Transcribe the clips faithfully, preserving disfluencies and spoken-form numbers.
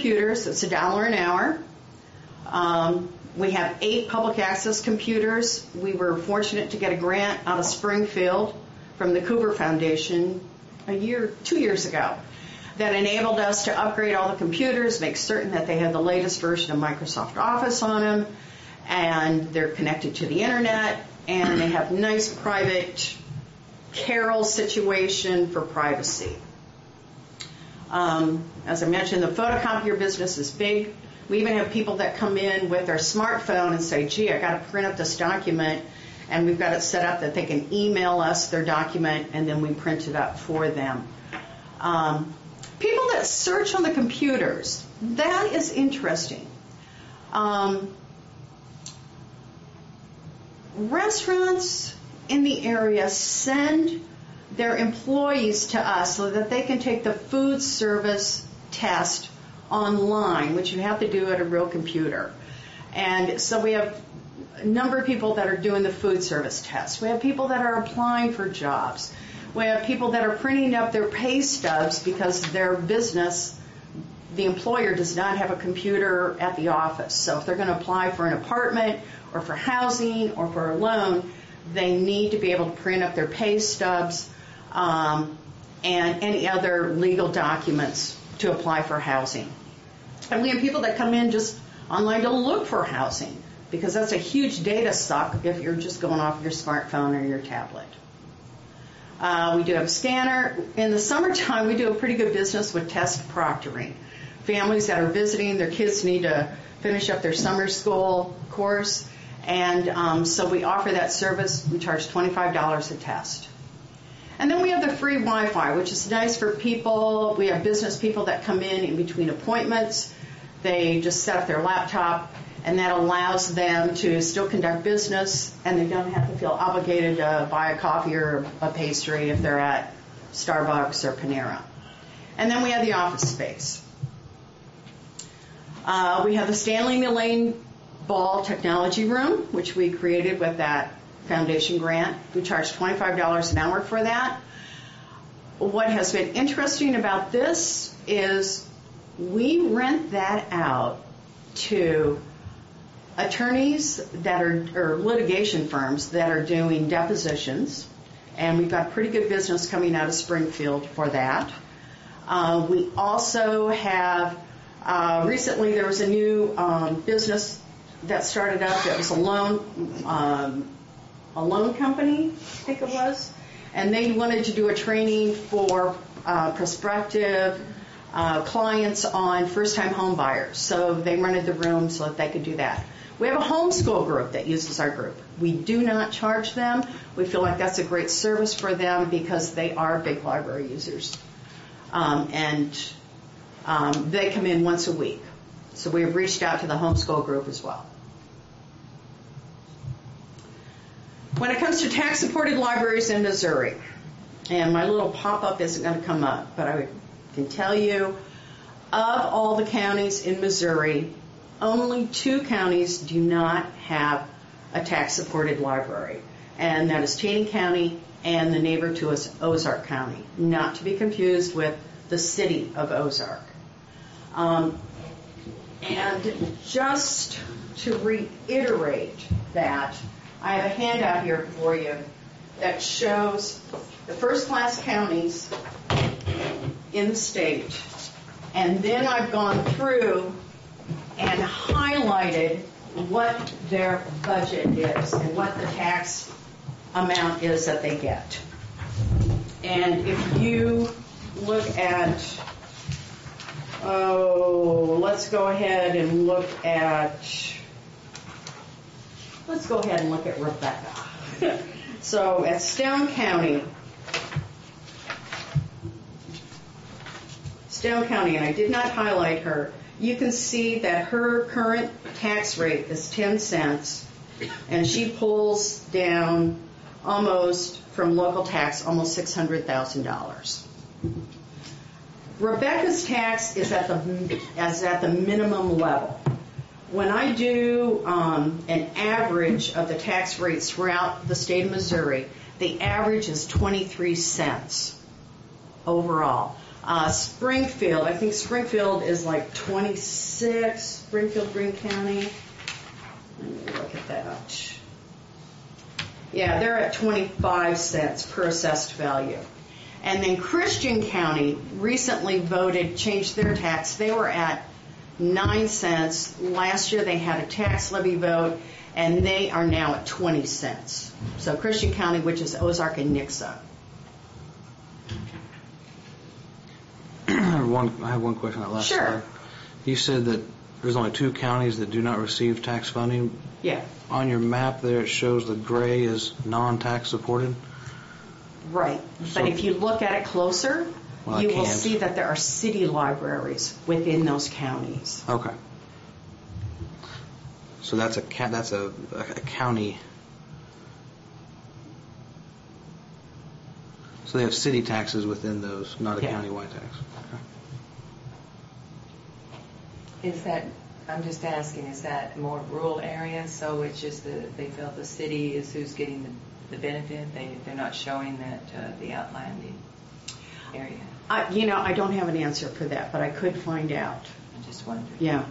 computers. It's a dollar an hour. Um, we have eight public access computers. We were fortunate to get a grant out of Springfield from the Cooper Foundation a year, two years ago, that enabled us to upgrade all the computers, make certain that they had the latest version of Microsoft Office on them, and they're connected to the internet, and they have nice private Carol situation for privacy. Um, as I mentioned, the photocopier business is big. We even have people that come in with their smartphone and say, gee, I got to print up this document, and we've got it set up that they can email us their document, and then we print it up for them. Um, people that search on the computers, that is interesting. Um, restaurants in the area send their employees to us so that they can take the food service test online, which you have to do at a real computer. And so we have a number of people that are doing the food service test. We have people that are applying for jobs. We have people that are printing up their pay stubs because their business, the employer, does not have a computer at the office. So if they're going to apply for an apartment or for housing or for a loan, they need to be able to print up their pay stubs um, and any other legal documents to apply for housing. And we have people that come in just online to look for housing, because that's a huge data suck if you're just going off your smartphone or your tablet. Uh, we do have a scanner. In the summertime, we do a pretty good business with test proctoring. Families that are visiting, their kids need to finish up their summer school course, and um, so we offer that service. We charge twenty-five dollars a test. And then we have the free Wi-Fi, which is nice for people. We have business people that come in in between appointments. They just set up their laptop, and that allows them to still conduct business, and they don't have to feel obligated to buy a coffee or a pastry if they're at Starbucks or Panera. And then we have the office space. Uh, we have the Stanley Mullane Ball Technology Room, which we created with that foundation grant. We charge twenty-five dollars an hour for that. What has been interesting about this is we rent that out to attorneys that are, or litigation firms that are doing depositions, and we've got pretty good business coming out of Springfield for that. Uh, we also have, uh, recently there was a new um, business that started up that was a loan, um, a loan company, I think it was, and they wanted to do a training for uh, prospective uh, clients on first-time home buyers. So they rented the room so that they could do that. We have a homeschool group that uses our group. We do not charge them. We feel like that's a great service for them because they are big library users. Um, and um, they come in once a week. So we have reached out to the homeschool group as well. When it comes to tax-supported libraries in Missouri, and my little pop-up isn't going to come up, but I can tell you, of all the counties in Missouri, only two counties do not have a tax-supported library, and that is Taney County and the neighbor to us, Ozark County, not to be confused with the city of Ozark. Um, and just to reiterate that, I have a handout here for you that shows the first-class counties in the state, and then I've gone through and highlighted what their budget is and what the tax amount is that they get. And if you look at, oh, let's go ahead and look at, let's go ahead and look at Rebecca. So at Stone County, Stone County, and I did not highlight her, you can see that her current tax rate is ten cents, and she pulls down almost, from local tax, almost six hundred thousand dollars. Rebecca's tax is at the, is at the minimum level. When I do um, an average of the tax rates throughout the state of Missouri, the average is twenty-three cents overall. Uh, Springfield, I think Springfield is like twenty-six, Springfield, Greene County. Let me look at that. Yeah, they're at twenty-five cents per assessed value. And then Christian County recently voted, changed their tax. They were at nine cents. Last year they had a tax levy vote, and they are now at twenty cents. So Christian County, which is Ozark and Nixa. I have one, I have one question on that last Sure. slide. You said that there's only two counties that do not receive tax funding. Yeah. On your map there, it shows the gray is non-tax supported. Right. So- But if you look at it closer, Well, I you will can't. see that there are city libraries within those counties. Okay. So that's a ca- that's a, a county. So they have city taxes within those, not a Yeah. county-wide tax. Okay. Is that, I'm just asking, is that more rural area, so it's just the, they feel the city is who's getting the, the benefit? They, they're not showing that uh, the outlying area? I, you know, I don't have an answer for that, but I could find out. I just wondered. Yeah.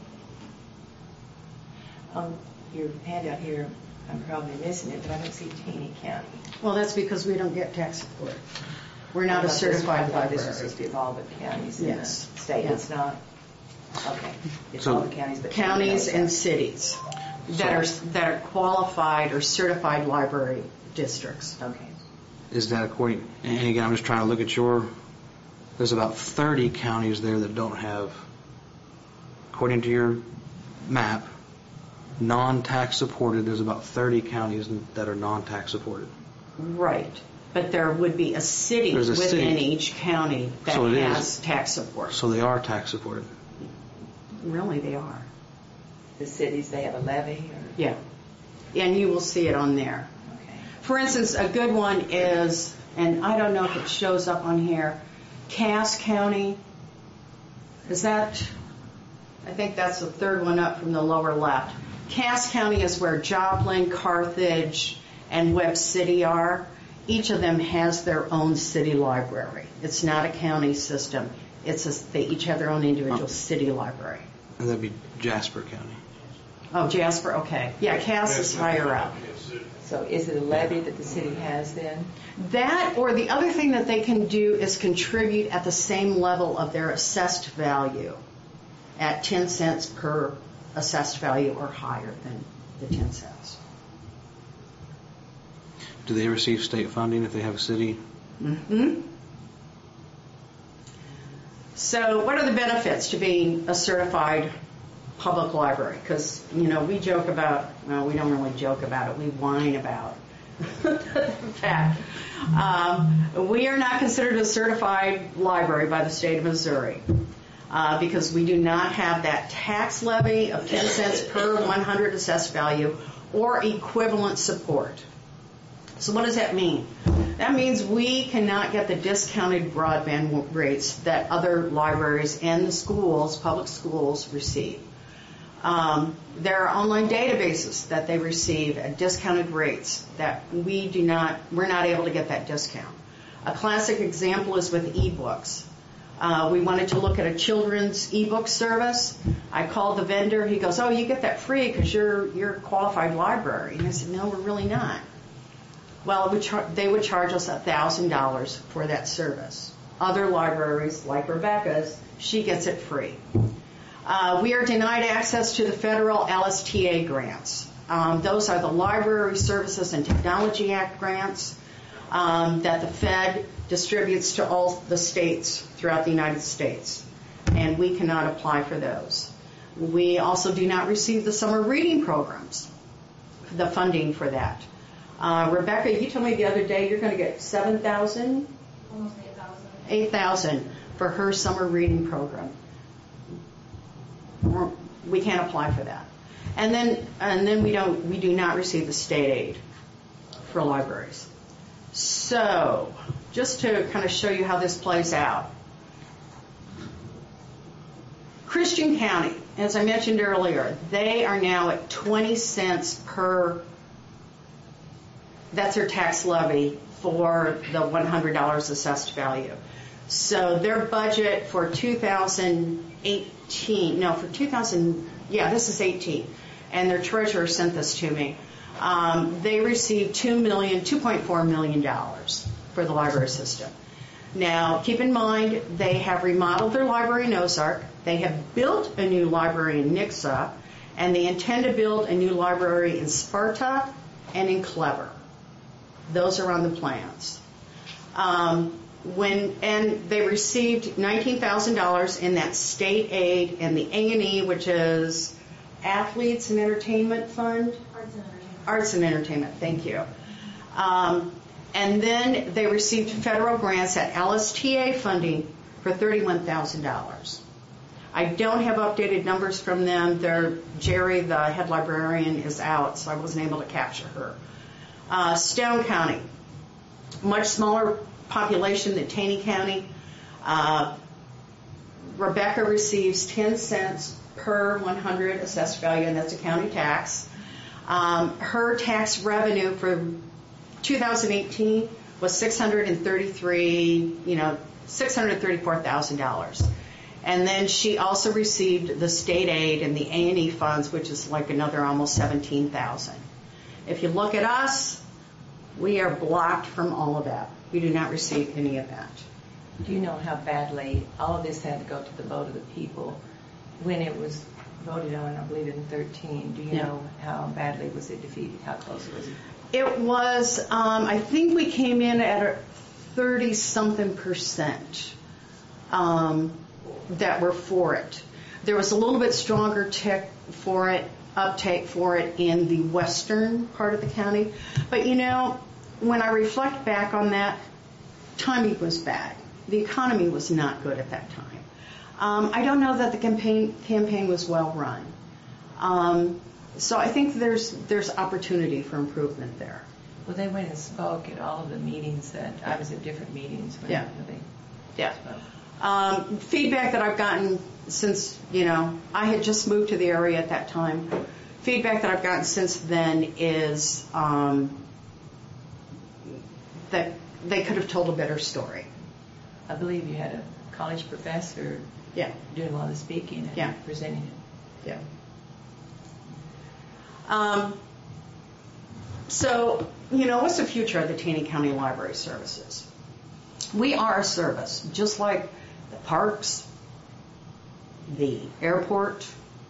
Um, your handout here, I'm probably missing it, but I don't see Taney County. Well, that's because we don't get tax support. We're not I a thought this- certified I thought library. This was supposed to be all the counties in Yes. the state. Yeah. It's not? Okay. It's So- all the counties, but Counties Taney and knows cities that are that are qualified or certified library districts. that. Okay. Is that according? And again, I'm just trying to look at your. There's about thirty counties there that don't have, according to your map, non-tax supported. There's about thirty counties that are non-tax supported. Right. But there would be a city There's a within city. each county that So it is. has tax support. So they are tax supported. Really, they are. The cities, they have a levy? Or? Yeah. And you will see it on there. Okay. For instance, a good one is, and I don't know if it shows up on here, Cass County. Is that, I think that's the third one up from the lower left. Cass County is where Joplin, Carthage, and Webb City are. Each of them has their own city library. It's not a county system. It's a, they each have their own individual Oh. city library. And that'd be Jasper County. Oh, Jasper, okay. Yeah, Cass is higher up. So is it a levy that the city has then? That, or the other thing that they can do is contribute at the same level of their assessed value at ten cents per assessed value or higher than the ten cents. Do they receive state funding if they have a city? Mm-hmm. So what are the benefits to being a certified public library? Because, you know, we joke about, well, we don't really joke about it, we whine about the fact. Um, we are not considered a certified library by the state of Missouri uh, because we do not have that tax levy of ten cents per one hundred assessed value or equivalent support. So what does that mean? That means we cannot get the discounted broadband rates that other libraries and the schools, public schools, receive. Um, there are online databases that they receive at discounted rates that we do not, we're not able to get that discount. A classic example is with ebooks. Uh, we wanted to look at a children's ebook service. I called the vendor. He goes, "Oh, you get that free because you're you're a qualified library." And I said, "No, we're really not." Well, it would char- they would charge us one thousand dollars for that service. Other libraries, like Rebecca's, she gets it free. Uh, we are denied access to the federal L S T A grants. Um, those are the Library Services and Technology Act grants um, that the Fed distributes to all the states throughout the United States, and we cannot apply for those. We also do not receive the summer reading programs, the funding for that. Uh, Rebecca, you told me the other day you're going to get seven thousand dollars? Almost eight thousand. eight thousand dollars for her summer reading program. We're- We can't apply for that. And then and then we don't we do not receive the state aid for libraries. So, just to kind of show you how this plays out. Christian County, as I mentioned earlier, they are now at twenty cents per, that's their tax levy for the one hundred dollars assessed value. So their budget for two thousand eighteen, no, for two thousand, yeah, this is eighteen, and their treasurer sent this to me. Um, they received two million, two point four million dollars for the library system. Now, keep in mind, they have remodeled their library in Ozark. They have built a new library in Nixa, and they intend to build a new library in Sparta and in Clever. Those are on the plans. Um, when and they received nineteen thousand dollars in that state aid and the A and E, which is Athletes and Entertainment Fund. Arts and Entertainment. Arts and Entertainment. Thank you. Um, and then they received federal grants at L S T A funding for thirty-one thousand dollars. I don't have updated numbers from them. They're, Jerry, the head librarian, is out, so I wasn't able to capture her. Uh, Stone County, much smaller population than Taney County. Uh, Rebecca receives ten cents per one hundred assessed value, and that's a county tax. Um, her tax revenue for two thousand eighteen was six hundred thirty-three, you know, six hundred thirty-four thousand dollars. And then she also received the state aid and the A and E funds, which is like another almost seventeen thousand. If you look at us, we are blocked from all of that. We do not receive any of that. Do you know how badly all of this had to go to the vote of the people when it was voted on, I believe, in thirteen? Do you Yeah. know how badly was it defeated? How close was it? It was, um, I think we came in at a thirty-something percent um, that were for it. There was a little bit stronger tick for it, uptake for it in the western part of the county. But, you know, when I reflect back on that, timing was bad. The economy was not good at that time. Um, I don't know that the campaign campaign was well run. Um, so I think there's there's opportunity for improvement there. Well, they went and spoke at all of the meetings that I was at different meetings when Yeah. they Yeah. spoke. Um, feedback that I've gotten since, you know, I had just moved to the area at that time. Feedback that I've gotten since then is um, that they could have told a better story. I believe you had a college professor Yeah. doing a lot of the speaking and Yeah. presenting it. Yeah. Um, so, you know, what's the future of the Taney County Library Services? We are a service, just like the parks, the airport,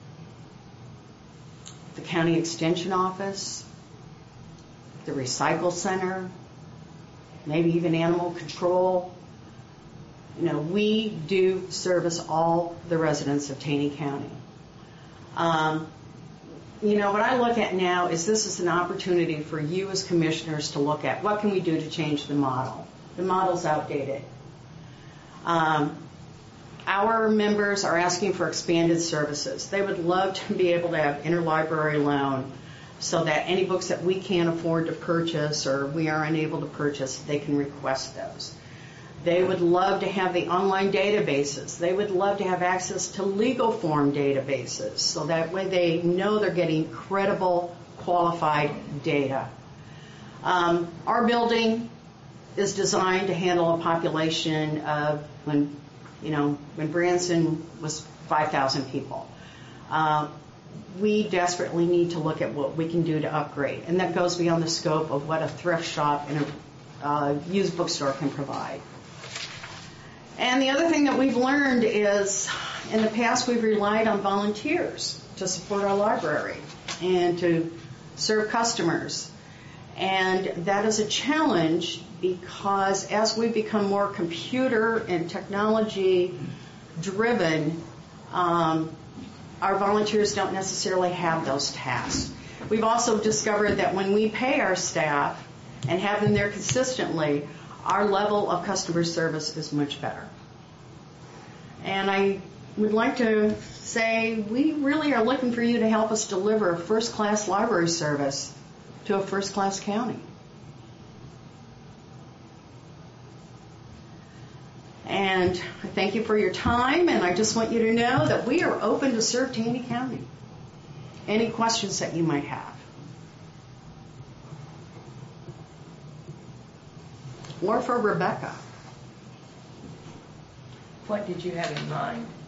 the county extension office, the recycle center, maybe even animal control. You know, we do service all the residents of Taney County. Um, you know, what I look at now is this is an opportunity for you as commissioners to look at what can we do to change the model. The model's outdated. Um, our members are asking for expanded services. They would love to be able to have interlibrary loan so that any books that we can't afford to purchase or we are unable to purchase, they can request those. They would love to have the online databases. They would love to have access to legal form databases so that way they know they're getting credible, qualified data. Um, our building is designed to handle a population of, when, you know, when Branson was five thousand people. Uh, we desperately need to look at what we can do to upgrade, and that goes beyond the scope of what a thrift shop and a uh, used bookstore can provide. And the other thing that we've learned is, in the past, we've relied on volunteers to support our library and to serve customers. And that is a challenge because as we become more computer and technology driven, um, our volunteers don't necessarily have those tasks. We've also discovered that when we pay our staff and have them there consistently, our level of customer service is much better. And I would like to say we really are looking for you to help us deliver a first-class library service to a first-class county. And I thank you for your time, and I just want you to know that we are open to serve Taney County. Any questions that you might have? Or for Rebecca. What did you have in mind?